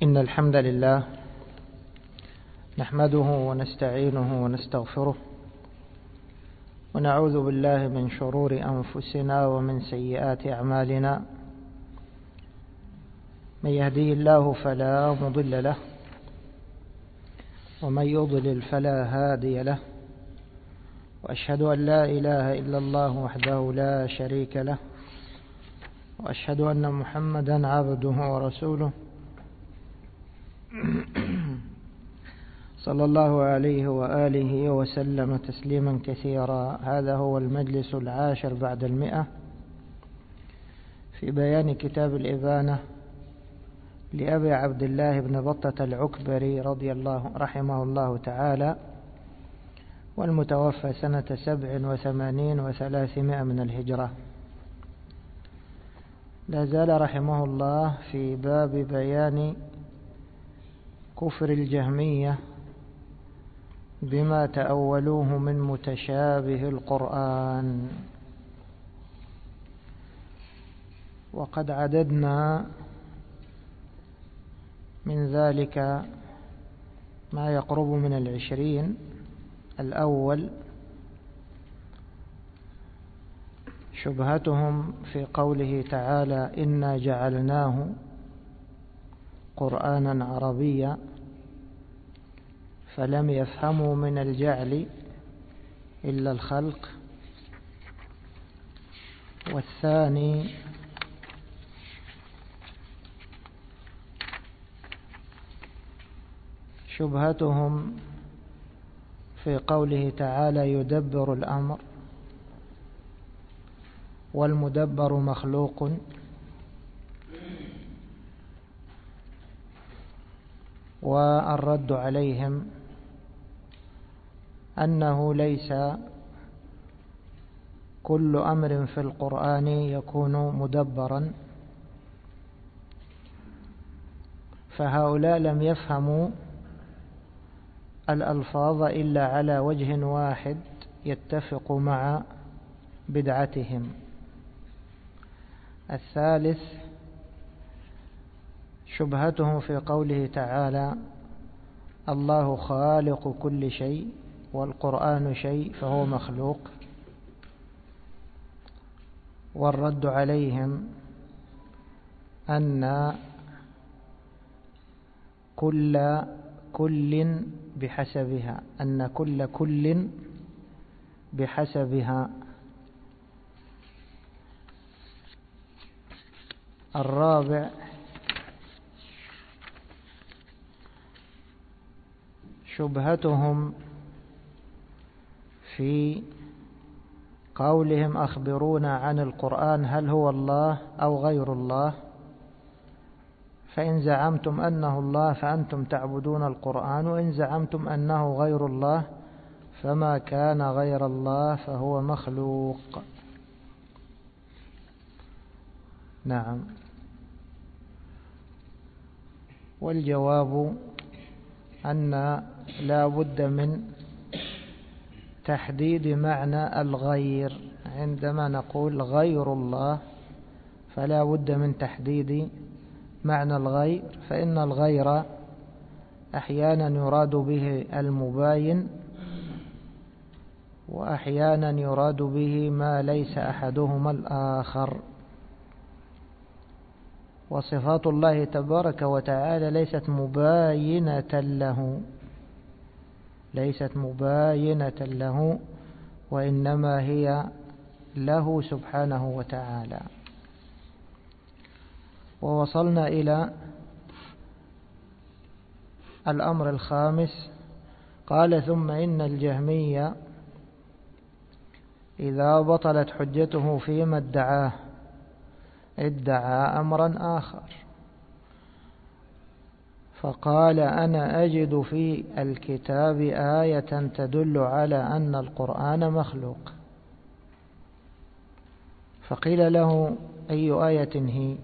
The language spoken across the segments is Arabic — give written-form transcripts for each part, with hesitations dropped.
إن الحمد لله نحمده ونستعينه ونستغفره ونعوذ بالله من شرور أنفسنا ومن سيئات أعمالنا. من يهديه الله فلا مضل له ومن يضلل فلا هادي له، وأشهد أن لا إله إلا الله وحده لا شريك له، وأشهد أن محمدا عبده ورسوله صلى الله عليه وآله وسلم تسليما كثيرا. هذا هو المجلس 10 بعد 100 في بيان كتاب الإبانة لأبي عبد الله بن بطة العكبري رحمه الله تعالى، والمتوفى سنة 87 و300 من الهجرة. لا زال رحمه الله في باب بيان كفر الجهمية بما تأولوه من متشابه القرآن. وقد عددنا من ذلك ما يقرب من 20. الأول شبهتهم في قوله تعالى: إنا جعلناه قرآنا عربيا، فلم يفهموا من الجعل إلا الخلق. والثاني شبهتهم في قوله تعالى: يدبر الأمر، والمدبر مخلوق. والرد عليهم أنه ليس كل أمر في القرآن يكون مدبرا، فهؤلاء لم يفهموا الألفاظ إلا على وجه واحد يتفق مع بدعتهم. الثالث شبهتهم في قوله تعالى: الله خالق كل شيء والقرآن شيء فهو مخلوق. والرد عليهم أن كل بحسبها، أن كل بحسبها. الرابع شبهتهم في قولهم: أخبرونا عن القرآن، هل هو الله أو غير الله؟ فإن زعمتم أنه الله فأنتم تعبدون القرآن، وإن زعمتم أنه غير الله فما كان غير الله فهو مخلوق. نعم. والجواب أن لا بد من تحديد معنى الغير. عندما نقول غير الله فلا بد من تحديد معنى الغير، فإن الغير أحيانا يراد به المباين، وأحيانا يراد به ما ليس أحدهما الآخر. وصفات الله تبارك وتعالى ليست مباينة له، وإنما هي له سبحانه وتعالى. ووصلنا إلى الأمر الخامس. قال: ثم إن الجهمية إذا بطلت حجته فيما ادعى أمرا آخر، فقال: أنا أجد في الكتاب آية تدل على أن القرآن مخلوق. فقيل له: أي آية هي؟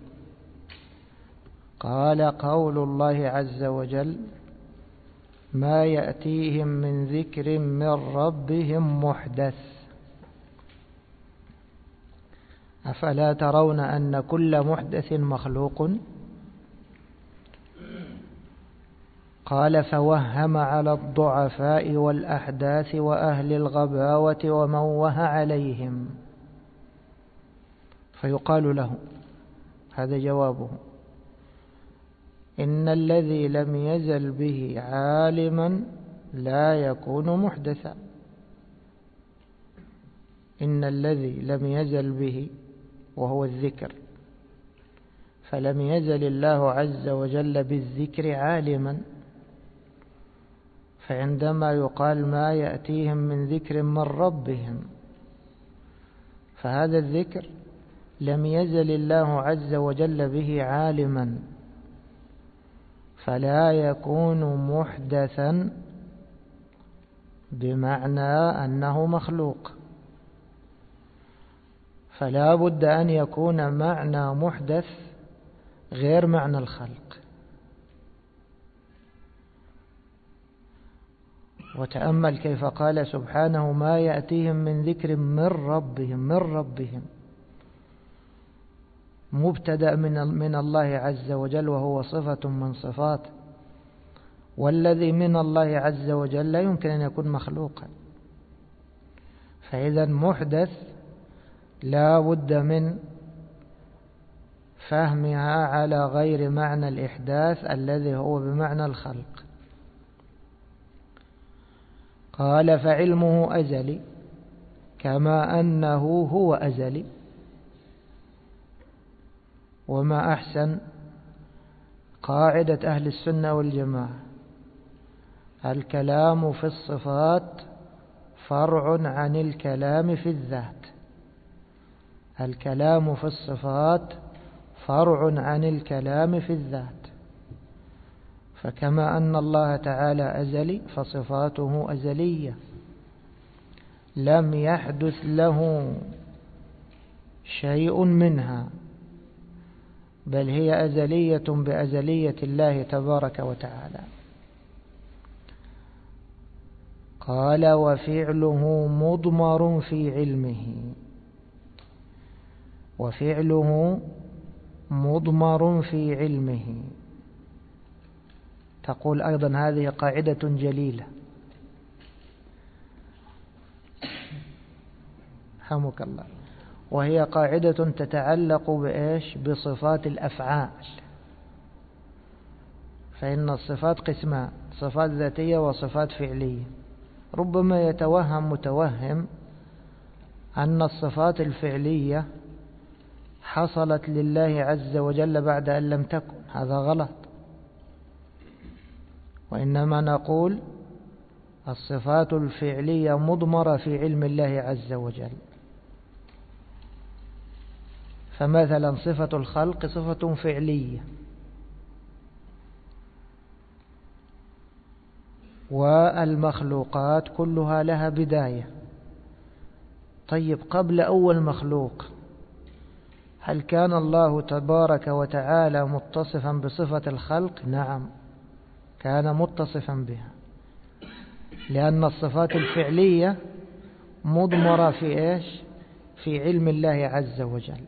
قال: قول الله عز وجل: ما يأتيهم من ذكر من ربهم محدث، أفلا ترون أن كل محدث مخلوق؟ قال فوهم على الضعفاء والأحداث وأهل الغباوة ومن وهى عليهم، فيقال له، هذا جوابه: إن الذي لم يزل به عالما لا يكون محدثا. إن الذي لم يزل به وهو الذكر، فلم يزل الله عز وجل بالذكر عالما، فعندما يقال ما يأتيهم من ذكر من ربهم، فهذا الذكر لم يزل الله عز وجل به عالما، فلا يكون محدثا بمعنى أنه مخلوق، فلا بد أن يكون معنى محدث غير معنى الخلق. وتأمل كيف قال سبحانه: ما يأتيهم من ذكر من ربهم، مبتدأ من الله عز وجل وهو صفة من صفاته، والذي من الله عز وجل لا يمكن أن يكون مخلوقا. فإذا محدث لا بد من فهمها على غير معنى الإحداث الذي هو بمعنى الخلق. قال فعلمه أزلي كما أنه هو أزلي. وما أحسن قاعدة أهل السنة والجماعة: الكلام في الصفات فرع عن الكلام في الذات. الكلام في الصفات فرع عن الكلام في الذات، فكما أن الله تعالى أزلي فصفاته أزلية، لم يحدث له شيء منها، بل هي أزلية بأزلية الله تبارك وتعالى. قال وفعله مضمر في علمه. وفعله مضمر في علمه. تقول أيضا هذه قاعدة جليلة، حمك الله، وهي قاعدة تتعلق بإيش؟ بصفات الأفعال. فإن الصفات قسمان: صفات ذاتية وصفات فعلية. ربما يتوهم متوهم أن الصفات الفعلية حصلت لله عز وجل بعد أن لم تكن. هذا غلط، وإنما نقول الصفات الفعلية مضمرة في علم الله عز وجل. فمثلا صفة الخلق صفة فعلية، والمخلوقات كلها لها بداية. طيب قبل أول مخلوق هل كان الله تبارك وتعالى متصفا بصفة الخلق؟ نعم، كان متصفا بها، لأن الصفات الفعلية مضمرة في إيش؟ في علم الله عز وجل.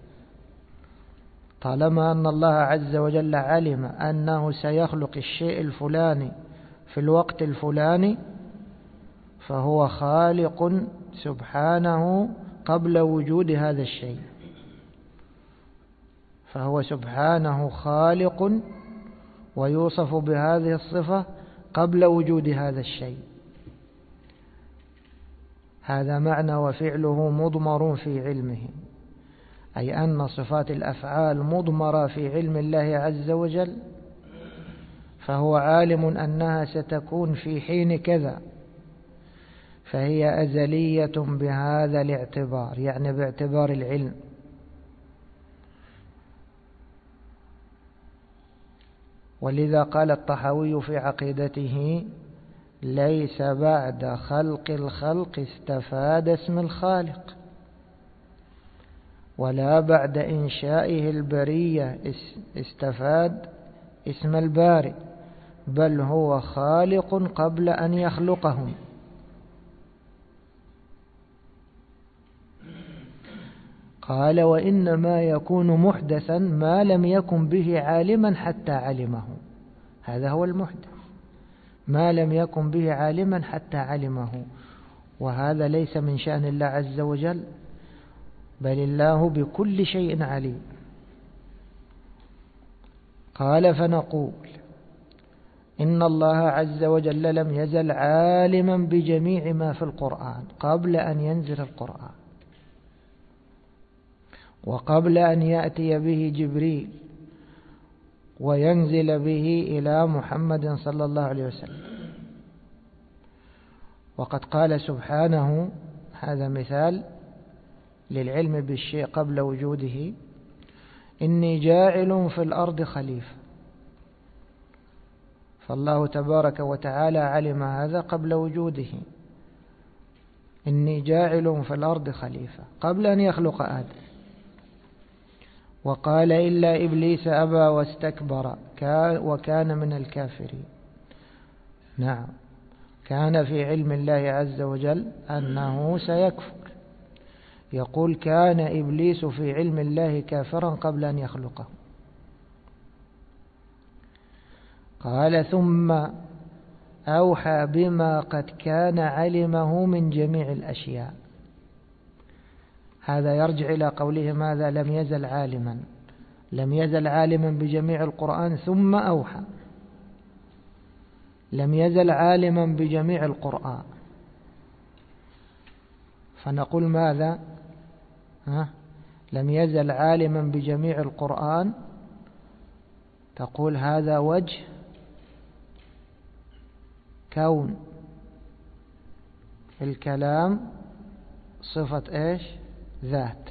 طالما أن الله عز وجل علم أنه سيخلق الشيء الفلاني في الوقت الفلاني، فهو خالق سبحانه قبل وجود هذا الشيء. فهو سبحانه خالق ويوصف بهذه الصفة قبل وجود هذا الشيء. هذا معنى وفعله مضمر في علمه، أي أن صفات الأفعال مضمرة في علم الله عز وجل، فهو عالم أنها ستكون في حين كذا، فهي أزلية بهذا الاعتبار، يعني باعتبار العلم. ولذا قال الطحاوي في عقيدته: ليس بعد خلق الخلق استفاد اسم الخالق، ولا بعد إنشائه البرية استفاد اسم الباري، بل هو خالق قبل أن يخلقهم. قال وإنما يكون محدثا ما لم يكن به عالما حتى علمه. هذا هو المحدث. ما لم يكن به عالما حتى علمه، وهذا ليس من شأن الله عز وجل، بل الله بكل شيء عليم. قال فنقول إن الله عز وجل لم يزل عالما بجميع ما في القرآن قبل أن ينزل القرآن، وقبل أن يأتي به جبريل وينزل به إلى محمد صلى الله عليه وسلم. وقد قال سبحانه، هذا مثال للعلم بالشيء قبل وجوده: إني جاعل في الأرض خليفة. فالله تبارك وتعالى علم هذا قبل وجوده، إني جاعل في الأرض خليفة، قبل أن يخلق آدم. وقال إلا إبليس أبى واستكبر وكان من الكافرين. نعم، كان في علم الله عز وجل أنه سيكفر. يقول كان إبليس في علم الله كافرا قبل أن يخلقه. قال ثم أوحى بما قد كان علمه من جميع الأشياء. هذا يرجع إلى قوله ماذا؟ لم يزل عالما، لم يزل عالما بجميع القرآن ثم أوحى، لم يزل عالما بجميع القرآن. فنقول ماذا؟ لم يزل عالما بجميع القرآن، تقول هذا وجه كون الكلام صفة إيش؟ ذات،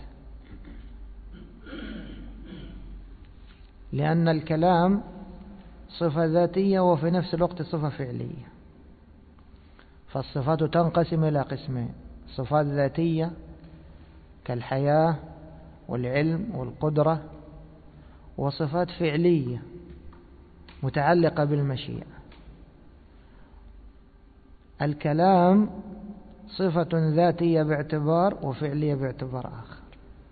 لأن الكلام صفة ذاتية وفي نفس الوقت صفة فعلية. فالصفات تنقسم إلى قسمين: صفات ذاتية كالحياة والعلم والقدرة، وصفات فعلية متعلقة بالمشيئة. الكلام صفة ذاتية باعتبار وفعلية باعتبار آخر.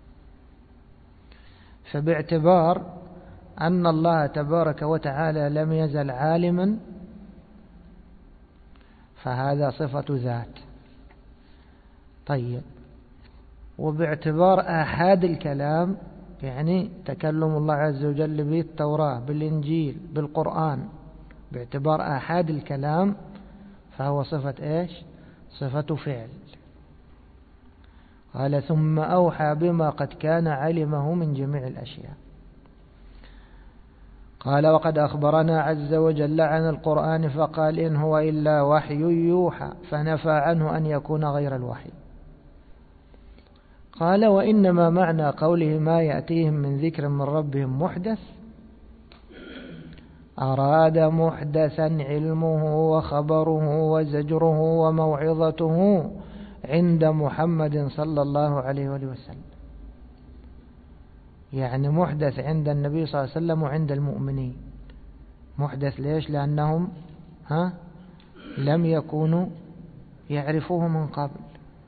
فباعتبار أن الله تبارك وتعالى لم يزل عالما، فهذا صفة ذات. طيب، وباعتبار آحاد الكلام، يعني تكلم الله عز وجل بالتوراة بالإنجيل بالقرآن، باعتبار آحاد الكلام فهو صفة إيش؟ صفة فعل. قال ثم أوحى بما قد كان علمه من جميع الأشياء. قال وقد أخبرنا عز وجل عن القرآن فقال إن هو إلا وحي يوحى، فنفى عنه أن يكون غير الوحي. قال وإنما معنى قوله ما يأتيهم من ذكر من ربهم محدث، أراد محدثا علمه وخبره وزجره وموعظته عند محمد صلى الله عليه وسلم. يعني محدث عند النبي صلى الله عليه وسلم وعند المؤمنين. محدث ليش؟ لأنهم لم يكونوا يعرفوه من قبل.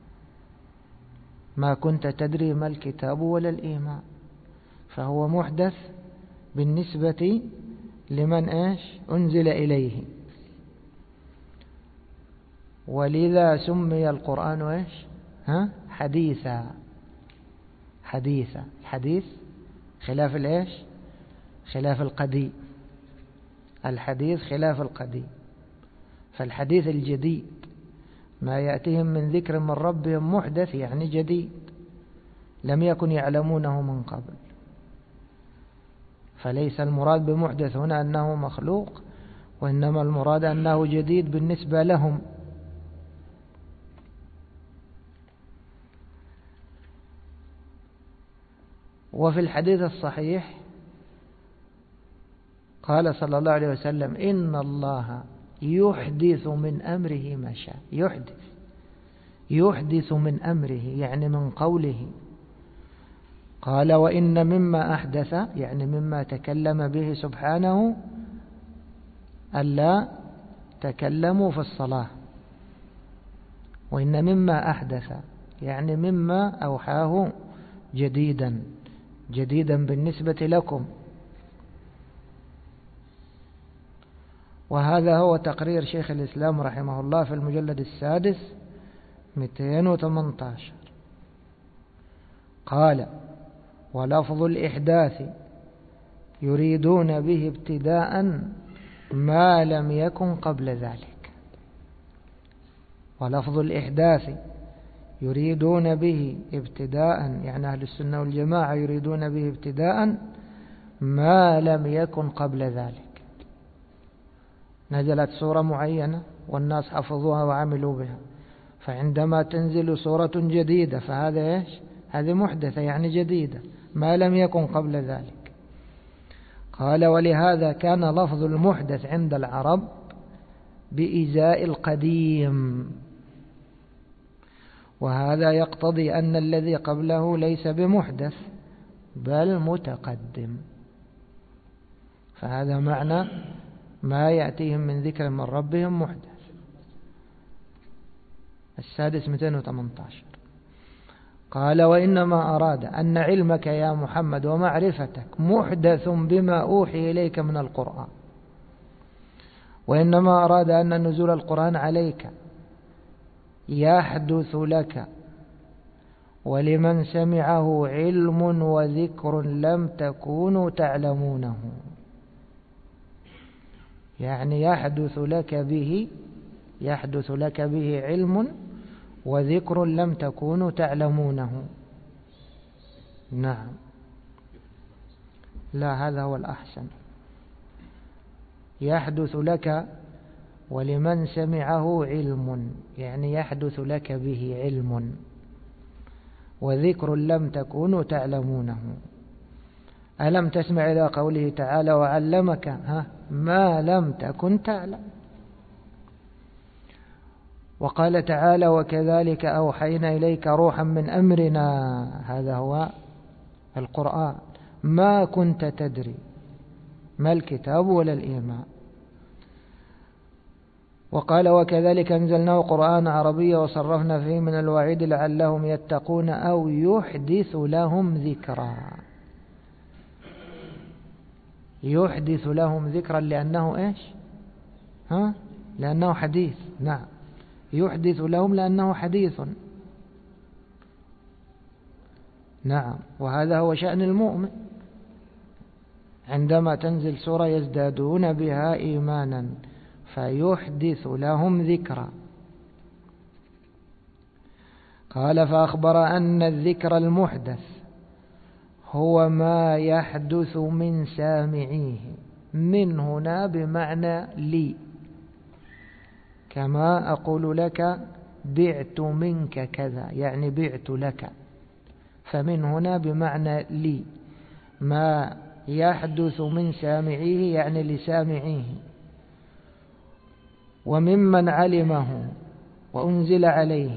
ما كنت تدري ما الكتاب ولا الإيمان، فهو محدث بالنسبة لمن أنزل إليه. ولذا سمي القرآن حديثا. حديثا، الحديث خلاف خلاف القديم. الحديث خلاف القديم. فالحديث الجديد ما يأتيهم من ذكر من ربهم محدث، يعني جديد لم يكن يعلمونه من قبل. فليس المراد بمحدث هنا أنه مخلوق، وإنما المراد أنه جديد بالنسبة لهم. وفي الحديث الصحيح قال صلى الله عليه وسلم إن الله يحدث من أمره ما شاء. يحدث من أمره يعني من قوله. قال وإن مما أحدث يعني مما تكلم به سبحانه ألا تكلموا في الصلاة. وإن مما أحدث يعني مما أوحاه جديدا بالنسبة لكم. وهذا هو تقرير شيخ الإسلام رحمه الله في المجلد السادس 218. قال: ولفظ الإحداث يريدون به ابتداء ما لم يكن قبل ذلك. ولفظ الإحداث يريدون به ابتداء، يعني أهل السنة والجماعة يريدون به ابتداء ما لم يكن قبل ذلك. نزلت سورة معينة والناس حفظوها وعملوا بها، فعندما تنزل سورة جديدة فهذا إيش؟ هذه محدثة، يعني جديدة ما لم يكن قبل ذلك. قال: ولهذا كان لفظ المحدث عند العرب بإزاء القديم، وهذا يقتضي أن الذي قبله ليس بمحدث بل متقدم. فهذا معنى ما يأتيهم من ذكر من ربهم محدث. السادس 218. قال: وإنما أراد أن علمك يا محمد ومعرفتك محدث بما أوحي إليك من القرآن. وإنما أراد أن نزول القرآن عليك يحدث لك ولمن سمعه علم وذكر لم تكونوا تعلمونه، يعني يحدث لك به علم وذكر لم تكونوا تعلمونه. نعم، لا، هذا هو الأحسن. يحدث لك ولمن سمعه علم، يعني يحدث لك به علم وذكر لم تكونوا تعلمونه. ألم تسمع إلى قوله تعالى: وعلمك ما لم تكن تعلم. وقال تعالى: وكذلك أوحينا إليك روحا من أمرنا، هذا هو القرآن، ما كنت تدري ما الكتاب ولا الإيمان. وقال: وكذلك أنزلناه قرآنا عربيا وصرفنا فيه من الوعيد لعلهم يتقون أو يحدث لهم ذكرا. يحدث لهم ذكرا لأنه إيش؟ لأنه حديث. نعم، يحدث لهم لأنه حديث. نعم، وهذا هو شأن المؤمن، عندما تنزل سورة يزدادون بها إيمانا فيحدث لهم ذكرا. قال: فأخبر أن الذكر المحدث هو ما يحدث من سامعيه، من هنا بمعنى لي، كما أقول لك بعت منك كذا، يعني بعت لك، فمن هنا بمعنى لي، ما يحدث من سامعيه يعني لسامعيه، وممن علمه وأنزل عليه،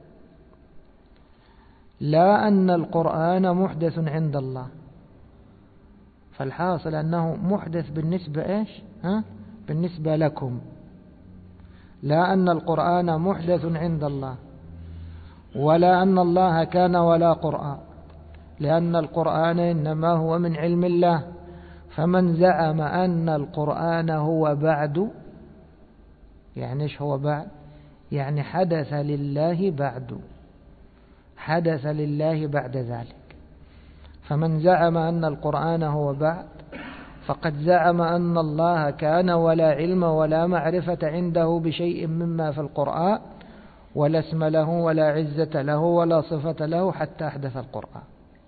لا أن القرآن محدث عند الله. فالحاصل أنه محدث بالنسبة إيش؟ بالنسبة لكم، لا أن القرآن محدث عند الله، ولا أن الله كان ولا قرآن، لأن القرآن إنما هو من علم الله. فمن زعم أن القرآن هو بعد، يعني إيش هو بعد؟ يعني حدث لله بعد، حدث لله بعد ذلك. فمن زعم أن القرآن هو بعد فقد زعم أن الله كان ولا علم ولا معرفة عنده بشيء مما في القرآن، ولا اسم له ولا عزة له ولا صفة له حتى أحدث القرآن.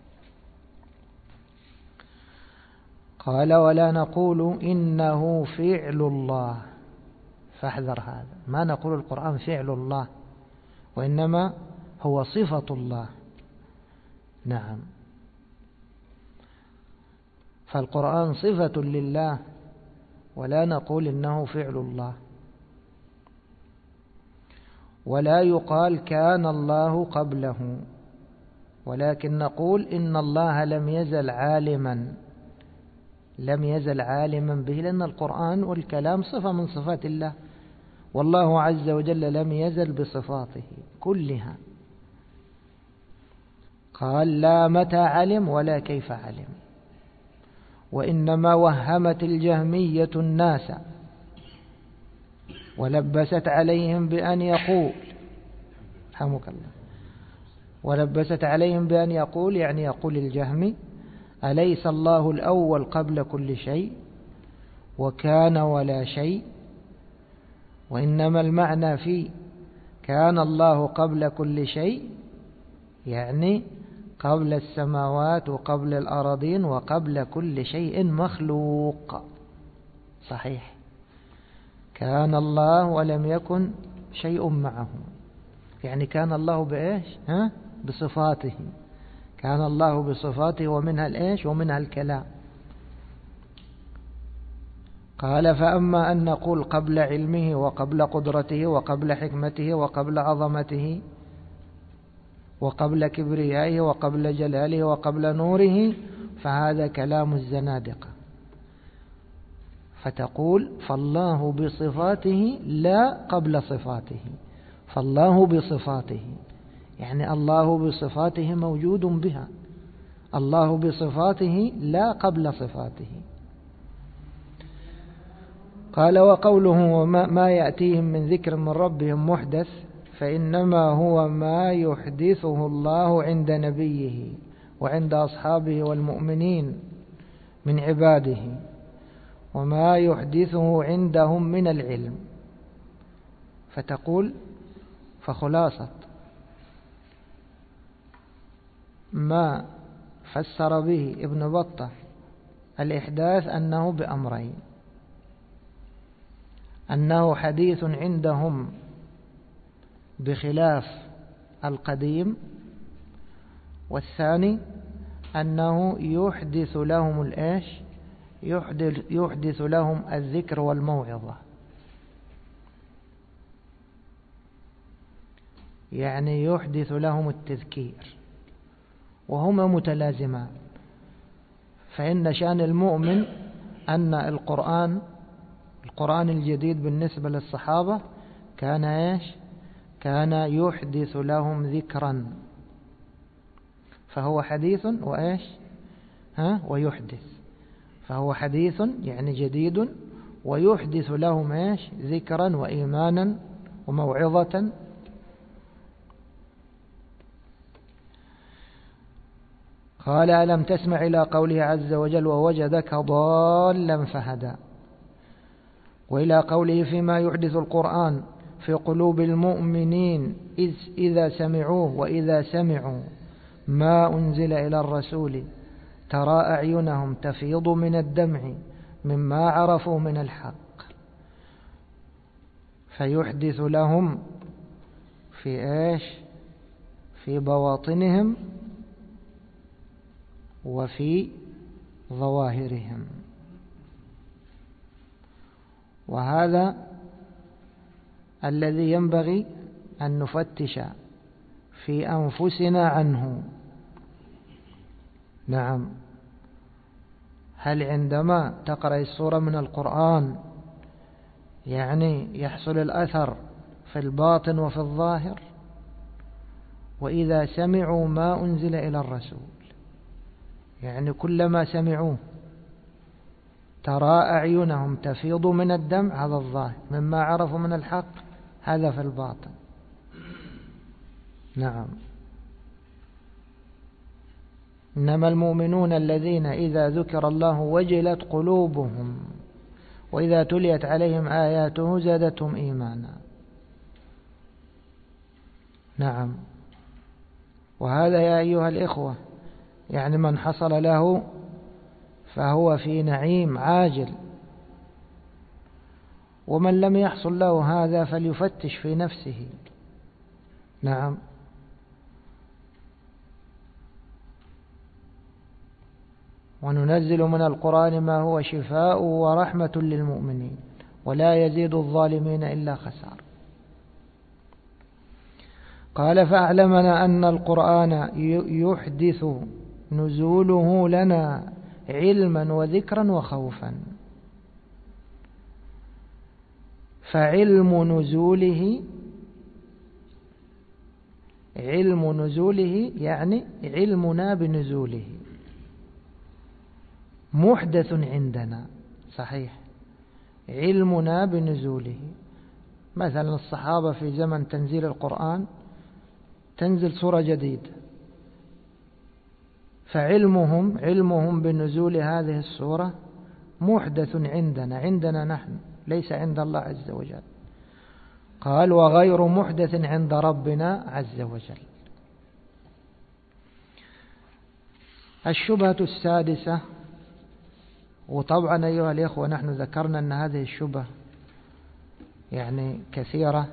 قال: ولا نقول إنه فعل الله، فاحذر هذا، ما نقول القرآن فعل الله، وإنما هو صفة الله. نعم، فالقرآن صفة لله، ولا نقول إنه فعل الله. ولا يقال كان الله قبله، ولكن نقول إن الله لم يزل عالما به، لأن القرآن والكلام صفة من صفات الله، والله عز وجل لم يزل بصفاته كلها. قال: لا متى علم ولا كيف علم، وإنما وهمت الجهمية الناس ولبست عليهم بأن يقول، رحمك الله، ولبست عليهم بأن يقول يعني يقول الجهمي: أليس الله الأول قبل كل شيء وكان ولا شيء؟ وإنما المعنى في كان الله قبل كل شيء يعني قبل السماوات وقبل الأراضين وقبل كل شيء مخلوق. صحيح، كان الله ولم يكن شيء معه، يعني كان الله بإيش؟ بصفاته، كان الله بصفاته ومنها الإيش؟ ومنها الكلام. قال: فأما أن نقول قبل علمه وقبل قدرته وقبل حكمته وقبل عظمته وقبل كبريائه وقبل جلاله وقبل نوره، فهذا كلام الزنادقة. فتقول: فالله بصفاته لا قبل صفاته، فالله بصفاته يعني الله بصفاته موجود بها، الله بصفاته لا قبل صفاته. قال: وقوله وما يأتيهم من ذكر من ربهم محدث، فإنما هو ما يحدثه الله عند نبيه وعند أصحابه والمؤمنين من عباده، وما يحدثه عندهم من العلم. فتقول: فخلاصة ما فسر به ابن بطة الإحداث أنه بأمرين: أنه حديث عندهم بخلاف القديم، والثاني أنه يحدث لهم الإيش؟ يحدث لهم الذكر والموعظة، يعني يحدث لهم التذكير، وهما متلازمان. فإن شأن المؤمن أن القرآن الجديد بالنسبة للصحابة كان إيش؟ كان يحدث لهم ذكرا، فهو حديث وإيش؟ ويحدث، فهو حديث يعني جديد، ويحدث لهم إيش؟ ذكرا وإيمانا وموعظة. قال: ألم تسمع إلى قوله عز وجل: ووجدك ضالا فهدى، وإلى قوله فيما يحدث القرآن في قلوب المؤمنين إذا سمعوه وإذا سمعوا ما أنزل إلى الرسول ترى أعينهم تفيض من الدمع مما عرفوا من الحق. فيحدث لهم في إيش؟ في بواطنهم وفي ظواهرهم. وهذا الذي ينبغي أن نفتش في أنفسنا عنه. نعم، هل عندما تقرأ السورة من القرآن يعني يحصل الأثر في الباطن وفي الظاهر؟ وإذا سمعوا ما أنزل إلى الرسول يعني كلما سمعوه ترى أعينهم تفيض من الدمع، هذا الظاهر، مما عرفوا من الحق هذا في الباطن. نعم. إنما المؤمنون الذين إذا ذكر الله وجلت قلوبهم وإذا تليت عليهم آياته زادتهم إيمانا. نعم. وهذا يا أيها الإخوة يعني من حصل له فهو في نعيم عاجل، ومن لم يحصل له هذا فليفتش في نفسه. نعم. وننزل من القرآن ما هو شفاء ورحمة للمؤمنين ولا يزيد الظالمين إلا خسار. قال: فأعلمنا أن القرآن يحدث نزوله لنا علما وذكرا وخوفا. فعلم نزوله يعني علمنا بنزوله محدث عندنا. صحيح، علمنا بنزوله مثلا الصحابة في زمن تنزيل القرآن تنزل سورة جديدة، فعلمهم بنزول هذه السورة محدث عندنا نحن، ليس عند الله عز وجل. قال وغير محدث عند ربنا عز وجل. الشبهة السادسة، وطبعا أيها الإخوة نحن ذكرنا أن هذه الشبهة يعني كثيرة،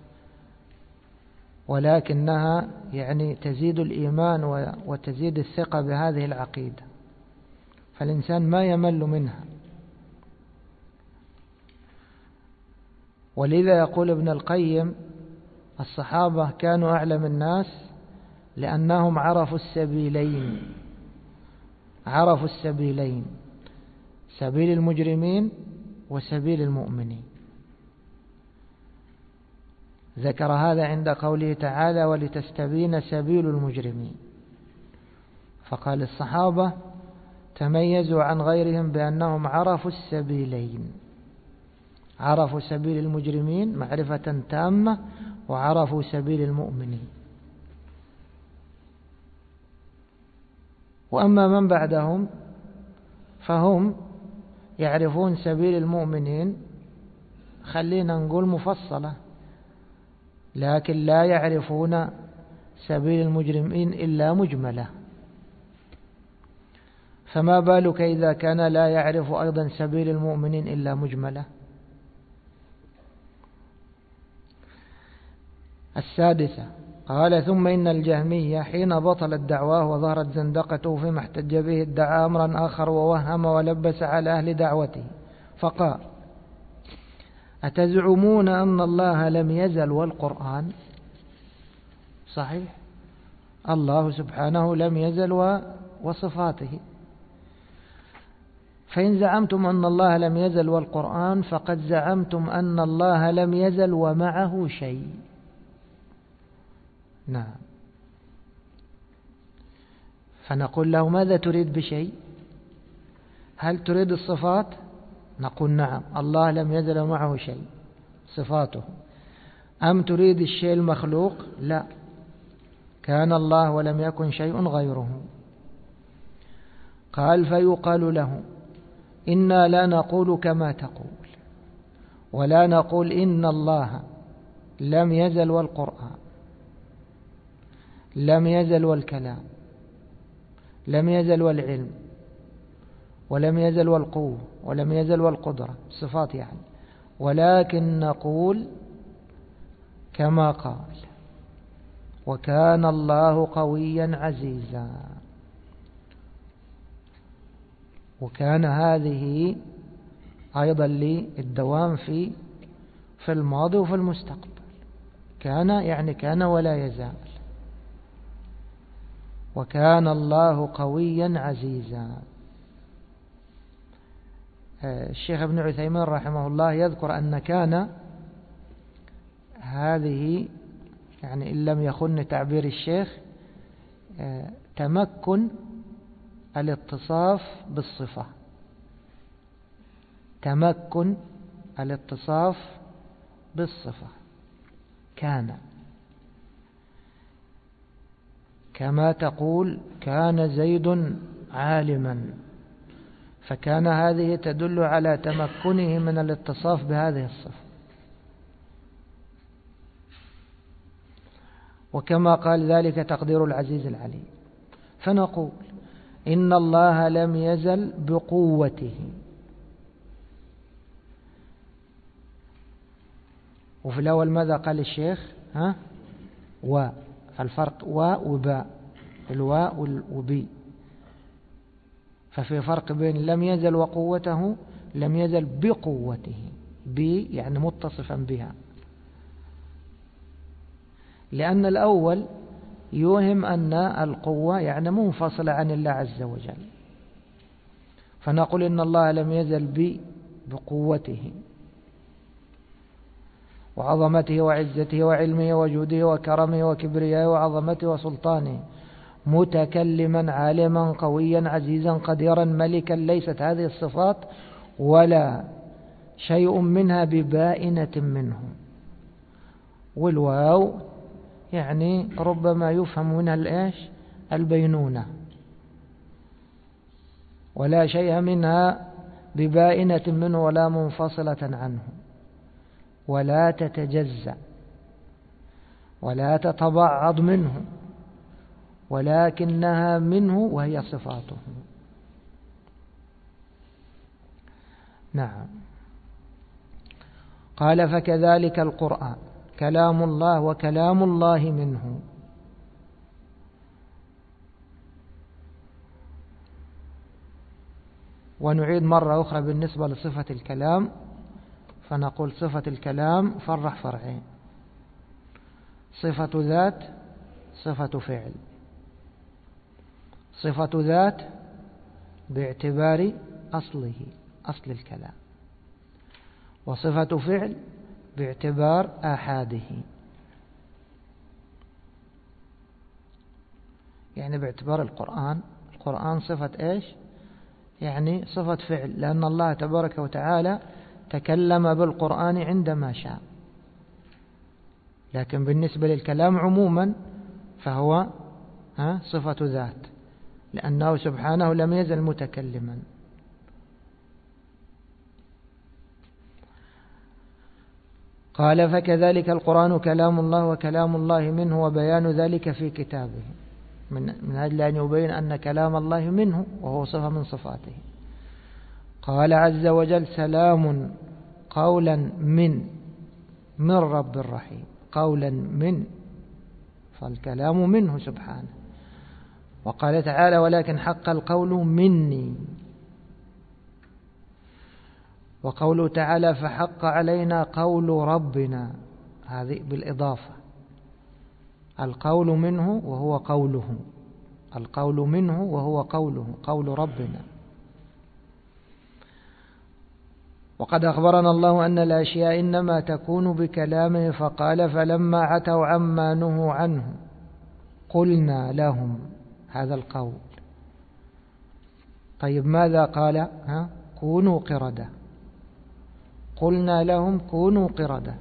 ولكنها يعني تزيد الإيمان وتزيد الثقة بهذه العقيدة، فالإنسان ما يمل منها. ولذا يقول ابن القيم الصحابة كانوا أعلم الناس لأنهم عرفوا السبيلين، سبيل المجرمين وسبيل المؤمنين. ذكر هذا عند قوله تعالى ولتستبين سبيل المجرمين، فقال الصحابة تميزوا عن غيرهم بأنهم عرفوا السبيلين، عرفوا سبيل المجرمين معرفة تامة، وعرفوا سبيل المؤمنين. وأما من بعدهم فهم يعرفون سبيل المؤمنين، خلينا نقول مفصلة، لكن لا يعرفون سبيل المجرمين إلا مجملة. فما بالك إذا كان لا يعرف أيضا سبيل المؤمنين إلا مجملة. السادسة قال ثم إن الجهمية حين بطلت دعواه وظهرت زندقته فيما احتج به ادعى أمرا آخر ووهم ولبس على أهل دعوته، فقال أتزعمون أن الله لم يزل والقرآن؟ صحيح، الله سبحانه لم يزل وصفاته، فإن زعمتم أن الله لم يزل والقرآن فقد زعمتم أن الله لم يزل ومعه شيء. نعم، فنقول له ماذا تريد بشيء؟ هل تريد الصفات؟ نقول نعم، الله لم يزل ومعه شيء صفاته. أم تريد الشيء المخلوق؟ لا، كان الله ولم يكن شيء غيره. قال فيقال له إنا لا نقول كما تقول، ولا نقول إن الله لم يزل والقرآن، لم يزل والكلام، لم يزل والعلم، ولم يزل والقوة، ولم يزل والقدرة، صفات يعني، ولكن نقول كما قال وكان الله قويا عزيزا. وكان هذه أيضا للدوام في الماضي وفي المستقبل، كان يعني كان ولا يزال، وكان الله قويا عزيزا. الشيخ ابن عثيمين رحمه الله يذكر أن كان هذه يعني إن لم يخن تعبير الشيخ تمكن الاتصاف بالصفة، تمكن الاتصاف بالصفة. كان كما تقول كان زيد عالما، فكان هذه تدل على تمكنه من الاتصاف بهذه الصفة. وكما قال ذلك تقدير العزيز العليم. فنقول إن الله لم يزل بقوته، وفي الأول ماذا قال الشيخ؟ فالفرق وباء، الواء وبي، ففي فرق بين لم يزل وقوته، لم يزل بقوته، بي يعني متصفا بها، لأن الأول يوهم أن القوة يعني منفصلة عن الله عز وجل، فنقول إن الله لم يزل بقوته وعظمته وعزته وعلمه وجوده وكرمه وكبريائه وعظمته وسلطانه، متكلما عالما قويا عزيزا قديرا ملكا. ليست هذه الصفات ولا شيء منها ببائنة منه، والواو يعني ربما يفهم منها الإيش البينونة، ولا شيء منها ببائنة منه ولا منفصلة عنه، ولا تتجزأ ولا تتبعض منه، ولكنها منه وهي صفاته. نعم. قال فكذلك القرآن كلام الله وكلام الله منه. ونعيد مرة أخرى بالنسبة لصفة الكلام، فنقول صفة الكلام فرع فرعين: صفة ذات، صفة فعل. صفة ذات باعتبار أصله، أصل الكلام، وصفة فعل باعتبار آحاده، يعني باعتبار القرآن صفة إيش؟ يعني صفة فعل، لأن الله تبارك وتعالى تكلم بالقرآن عندما شاء. لكن بالنسبة للكلام عموما فهو صفة ذات، لأنه سبحانه لم يزل متكلما. قال فكذلك القرآن كلام الله وكلام الله منه، وبيان ذلك في كتابه من أجل أن يبين أن كلام الله منه وهو صفة من صفاته. قال عز وجل: سلام قولا من رب رحيم. قولا من، فالكلام منه سبحانه. وقال تعالى: ولكن حق القول مني. وقوله تعالى: فحق علينا قول ربنا، هذه بالإضافة. القول منه وهو قوله، القول منه وهو قوله، قول ربنا. وقد أخبرنا الله أن الأشياء إنما تكون بكلامه، فقال: فلما عتوا عما نهوا عنه قلنا لهم. هذا القول. طيب ماذا قال؟ كونوا قردة. قلنا لهم كونوا قردة،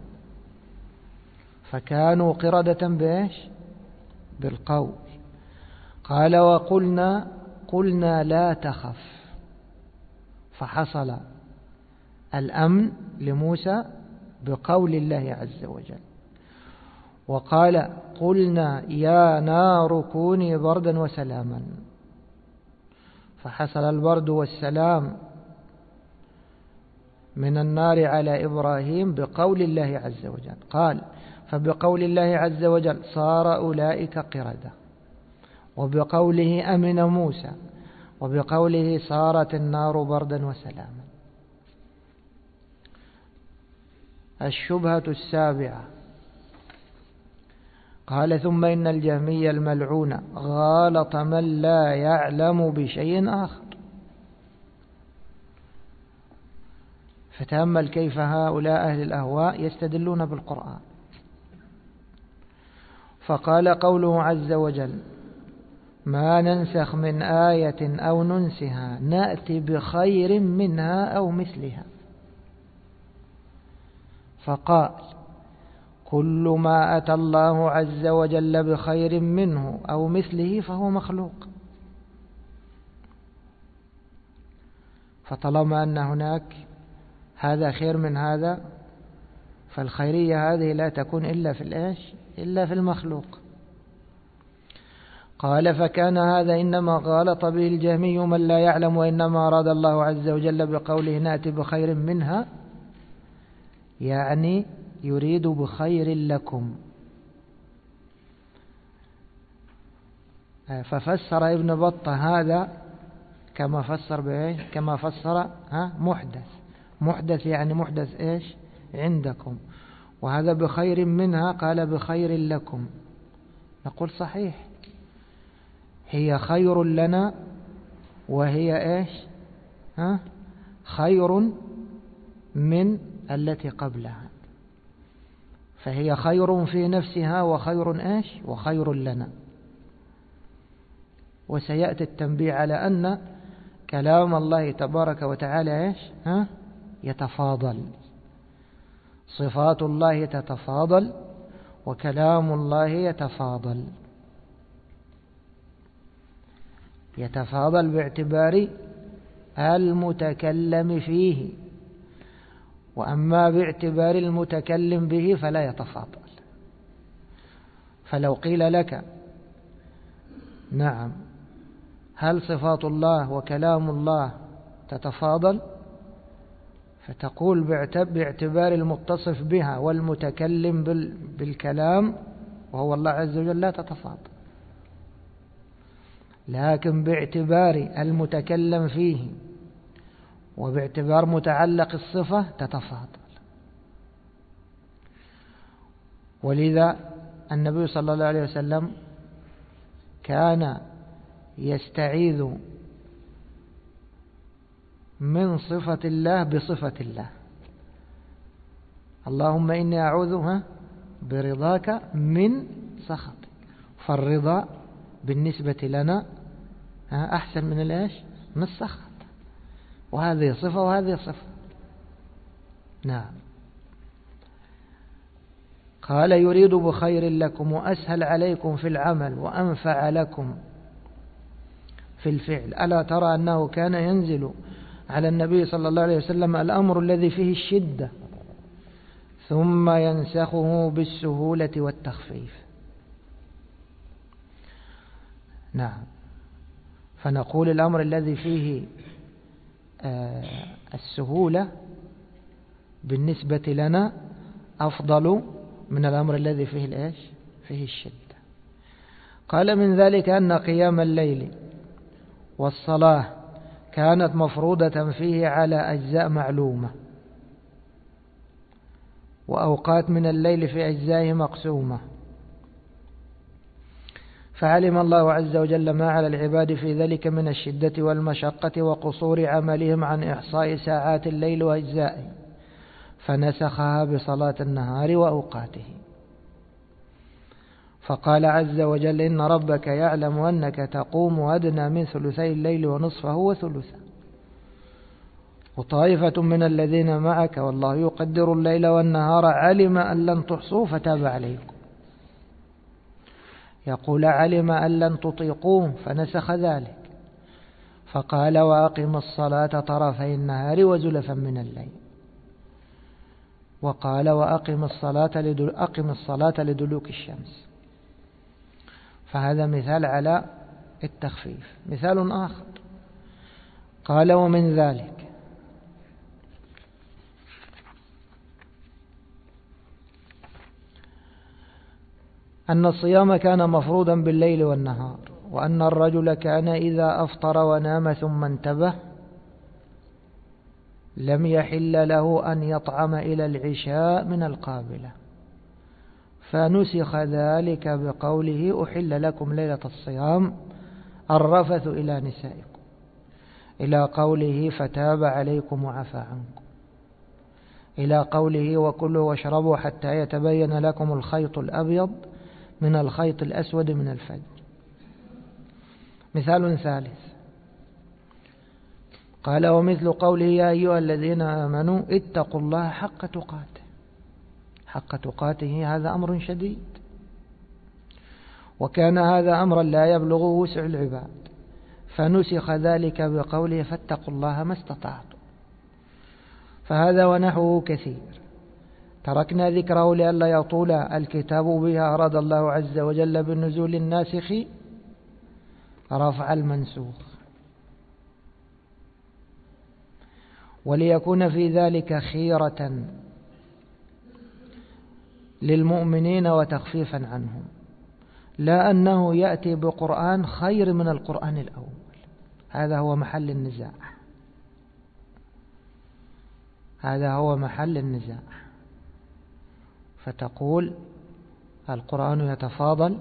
فكانوا قردة بإيش؟ بالقول. قال: قلنا لا تخف، فحصل الأمن لموسى بقول الله عز وجل. وقال: قلنا يا نار كوني بردا وسلاما، فحصل البرد والسلام من النار على إبراهيم بقول الله عز وجل. قال: فبقول الله عز وجل صار أولئك قردة، وبقوله أمن موسى، وبقوله صارت النار بردا وسلاما. الشبهة السابعة. قال: ثم إن الجهمي الملعون غالط من لا يعلم بشيء آخر. فتأمل كيف هؤلاء أهل الأهواء يستدلون بالقرآن. فقال قوله عز وجل: ما ننسخ من آية أو ننسها نأتي بخير منها أو مثلها. فقال: كل ما أتى الله عز وجل بخير منه أو مثله فهو مخلوق. فطالما أن هناك هذا خير من هذا، فالخيرية هذه لا تكون إلا في الإيش؟ إلا في المخلوق. قال: فكان هذا إنما غالط به الجهمي من لا يعلم، وإنما أراد الله عز وجل بقوله نأتي بخير منها، يعني يريد بخير لكم. ففسر ابن بطة هذا كما فسر بإيش؟ كما فسر محدث يعني محدث إيش؟ عندكم. وهذا بخير منها قال بخير لكم. نقول صحيح، هي خير لنا، وهي إيش؟ خير من التي قبلها، فهي خير في نفسها وخير إيش؟ وخير لنا. وسيأتي التنبيه على أن كلام الله تبارك وتعالى إيش؟ يتفاضل، صفات الله تتفاضل، وكلام الله يتفاضل باعتبار المتكلم فيه، وأما باعتبار المتكلم به فلا يتفاضل. فلو قيل لك نعم هل صفات الله وكلام الله تتفاضل، فتقول باعتبار المتصف بها والمتكلم بالكلام وهو الله عز وجل لا تتفاضل، لكن باعتبار المتكلم فيه وباعتبار متعلق الصفة تتفاضل. ولذا النبي صلى الله عليه وسلم كان يستعيذ من صفة الله بصفة الله. اللهم إني أعوذ برضاك من سخطك، فالرضا بالنسبة لنا أحسن من الإيش؟ من السخط، وهذه صفة وهذه صفة. نعم. قال يريد بخير لكم وأسهل عليكم في العمل وأنفع لكم في الفعل. ألا ترى أنه كان ينزل على النبي صلى الله عليه وسلم الأمر الذي فيه الشدة ثم ينسخه بالسهولة والتخفيف. نعم. فنقول الأمر الذي فيه السهولة بالنسبة لنا أفضل من الأمر الذي فيه الإيش؟ فيه الشدة. قال من ذلك أن قيام الليل والصلاة كانت مفروضة فيه على أجزاء معلومة، وأوقات من الليل في أجزائه مقسومة، فعلم الله عز وجل ما على العباد في ذلك من الشدة والمشقة وقصور عملهم عن إحصاء ساعات الليل وأجزائه، فنسخها بصلاة النهار وأوقاته. فقال عز وجل إن ربك يعلم أنك تقوم أدنى من ثلثي الليل ونصفه وثلثه وطائفة من الذين معك والله يقدر الليل والنهار علم أن لن تحصوا فتاب عليكم. يقول علم أن لن تطيقوه فنسخ ذلك، فقال وأقم الصلاة طرفي النهار وزلفا من الليل، وقال وأقم الصلاة لدلوك الشمس. فهذا مثال على التخفيف. مثال آخر قال ومن ذلك أن الصيام كان مفروضا بالليل والنهار، وأن الرجل كان إذا أفطر ونام ثم انتبه لم يحل له أن يطعم إلى العشاء من القابلة، فنسخ ذلك بقوله أحل لكم ليلة الصيام الرفث إلى نسائكم، إلى قوله فتاب عليكم وعفى عنكم، إلى قوله وكلوا واشربوا حتى يتبين لكم الخيط الأبيض من الخيط الأسود من الفجر. مثال ثالث قال ومثل قوله يا أيها الذين آمنوا اتقوا الله حق تقاته. حق تقاته هذا أمر شديد، وكان هذا أمرا لا يبلغ وسع العباد، فنسخ ذلك بقوله فاتقوا الله ما استطعتم. فهذا ونحوه كثير، تركنا ذكره لئلا يطول الكتاب بها. أراد الله عز وجل بالنزول الناسخ رفع المنسوخ، وليكون في ذلك خيرة للمؤمنين وتخفيفا عنهم، لا أنه يأتي بقرآن خير من القرآن الأول. هذا هو محل النزاع، هذا هو محل النزاع. فتقول القرآن يتفاضل،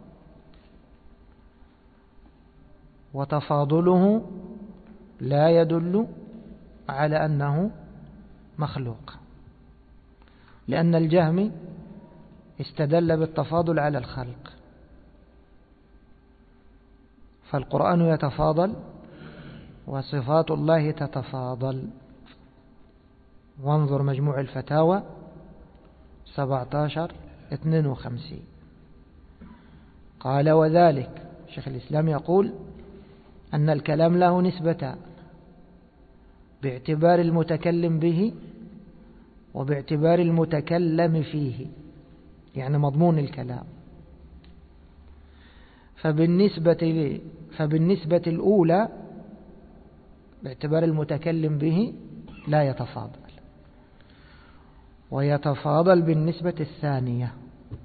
وتفاضله لا يدل على أنه مخلوق، لأن الجهمي استدل بالتفاضل على الخلق. فالقرآن يتفاضل وصفات الله تتفاضل. وانظر مجموع الفتاوى 17 52. قال وذلك شيخ الإسلام يقول أن الكلام له نسبتان، باعتبار المتكلم به وباعتبار المتكلم فيه، يعني مضمون الكلام. فبالنسبة الأولى باعتبار المتكلم به لا يتفاضل، ويتفاضل بالنسبة الثانية.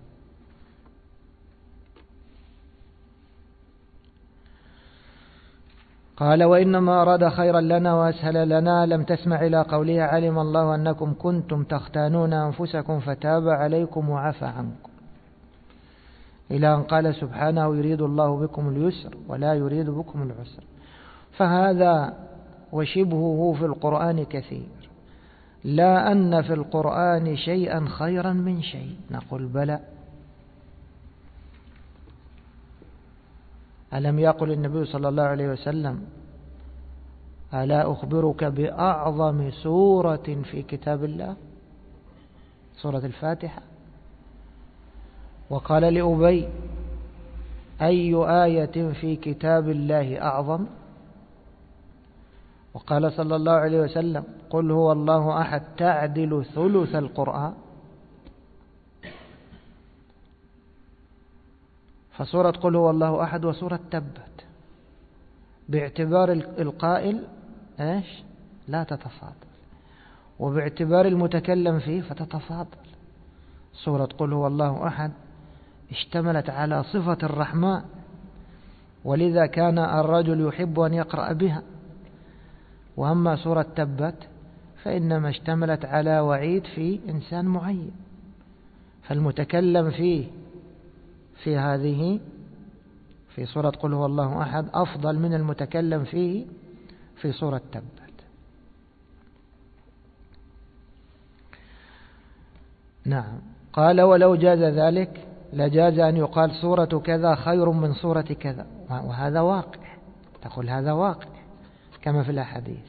قال وإنما أراد خيرا لنا وأسهل لنا. لم تسمع إلى قوله علم الله أنكم كنتم تختانون أنفسكم فتاب عليكم وعفى عنكم، إلى أن قال سبحانه يريد الله بكم اليسر ولا يريد بكم العسر. فهذا وشبهه في القرآن كثير، لا أن في القرآن شيئا خيرا من شيء. نقول بلى. ألم يقل النبي صلى الله عليه وسلم ألا أخبرك بأعظم سورة في كتاب الله؟ سورة الفاتحة. وقال لأبي أي آية في كتاب الله أعظم؟ وقال صلى الله عليه وسلم قل هو الله أحد تعدل ثلث القرآن. فسورة قل هو الله أحد وسورة تبت باعتبار القائل إيش لا تتفاضل، وباعتبار المتكلم فيه فتتفاضل. سورة قل هو الله أحد اشتملت على صفة الرحمن، ولذا كان الرجل يحب أن يقرأ بها. وأما سورة تبت فإنما اشتملت على وعيد في إنسان معين، فالمتكلم فيه في هذه في سورة قل هو الله أحد أفضل من المتكلم فيه في سورة تبت. نعم. قال ولو جاز ذلك لجاز أن يقال سورة كذا خير من سورة كذا، وهذا واقع. تقول هذا واقع كما في الأحاديث.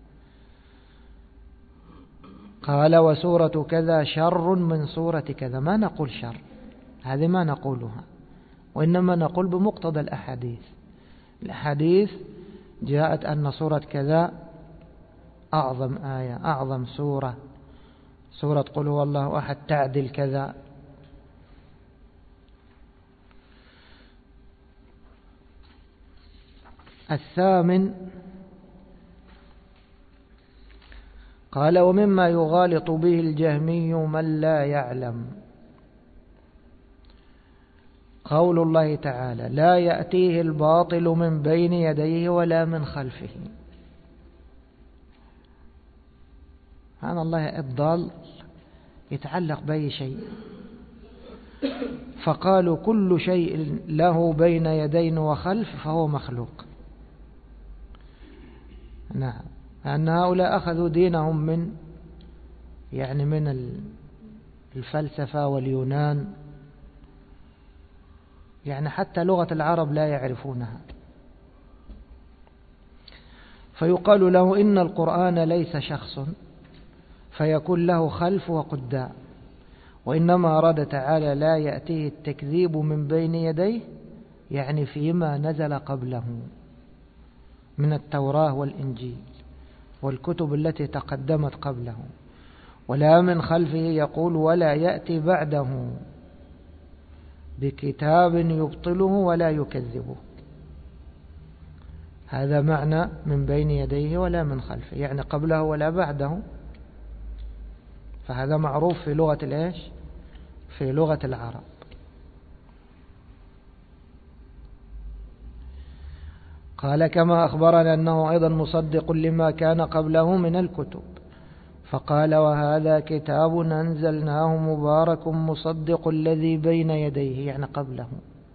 قال وسورة كذا شر من سورة كذا. ما نقول شر، هذه ما نقولها، وإنما نقول بمقتضى الأحاديث. الأحاديث جاءت أن سورة كذا أعظم آية، أعظم سورة، سورة قل هو الله أحد تعدل كذا. الثامن قال ومما يغالط به الجهمي من لا يعلم قول الله تعالى لا يأتيه الباطل من بين يديه ولا من خلفه. سبحان الله، الضال يتعلق بأي شيء، فقالوا كل شيء له بين يدين وخلف فهو مخلوق. نعم، أن هؤلاء أخذوا دينهم من الفلسفة واليونان، يعني حتى لغة العرب لا يعرفونها. فيقال له إن القرآن ليس شخص فيكون له خلف وقدام، وإنما أراد تعالى لا يأتيه التكذيب من بين يديه، يعني فيما نزل قبله من التوراة والإنجيل والكتب التي تقدمت قبله، ولا من خلفه يقول ولا يأتي بعده بكتاب يبطله ولا يكذبه. هذا معنى من بين يديه ولا من خلفه، يعني قبله ولا بعده. فهذا معروف في لغة الإيش؟ في لغة العرب. قال كما أخبرنا أنه أيضا مصدق لما كان قبله من الكتب، فقال وهذا كتاب أنزلناه مبارك مصدق الذي بين يديه، يعني قبله.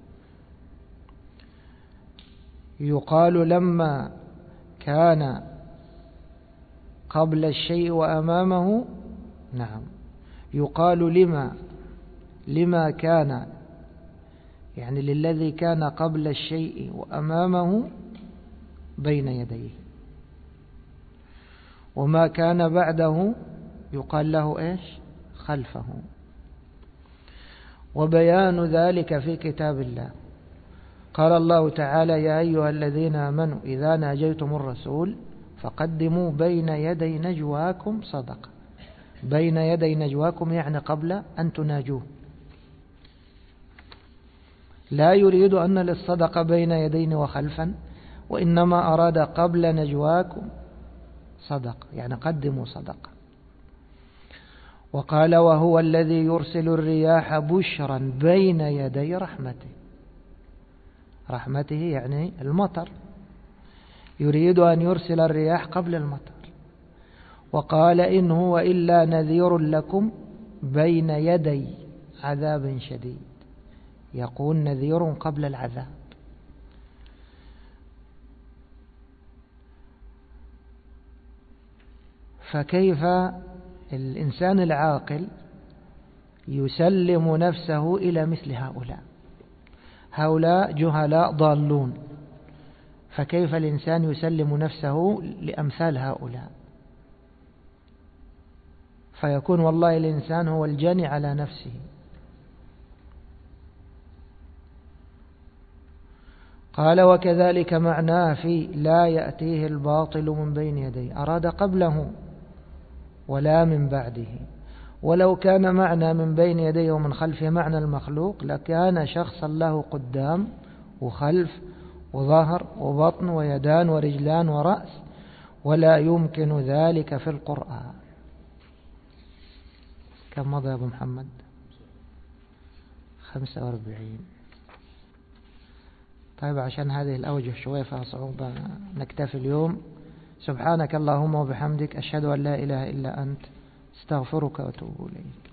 يقال لما كان قبل الشيء وأمامه، نعم، يقال لما كان، يعني للذي كان قبل الشيء وأمامه بين يديه، وما كان بعده يقال له إيش؟ خلفه. وبيان ذلك في كتاب الله. قال الله تعالى: يا أيها الذين آمنوا إذا ناجيتم الرسول فقدموا بين يدي نجواكم صدقة. بين يدي نجواكم يعني قبل أن تناجوه. لا يريد أن للصدقة بين يدين وخلفا، وإنما أراد قبل نجواكم صدقة، يعني قدموا صدقة. وقال: وهو الذي يرسل الرياح بشرا بين يدي رحمته. رحمته يعني المطر، يريد أن يرسل الرياح قبل المطر. وقال: إن هو إلا نذير لكم بين يدي عذاب شديد. يقول نذير قبل العذاب. فكيف الإنسان العاقل يسلم نفسه إلى مثل هؤلاء؟ هؤلاء جهلاء ضالون، فكيف الإنسان يسلم نفسه لأمثال هؤلاء؟ فيكون والله الإنسان هو الجاني على نفسه. قال: وكذلك معناه في لا يأتيه الباطل من بين يديه، أراد قبله ولا من بعده. ولو كان معنى من بين يديه ومن خلفه معنى المخلوق لكان شخصا له قدام وخلف وظهر وبطن ويدان ورجلان ورأس، ولا يمكن ذلك في القرآن. كم مضى يا أبو محمد؟ 45. طيب، عشان هذه الأوجه شوية فيها صعوبة نكتفي اليوم. سبحانك اللهم وبحمدك، أشهد أن لا إله إلا أنت، استغفرك وأتوب إليك.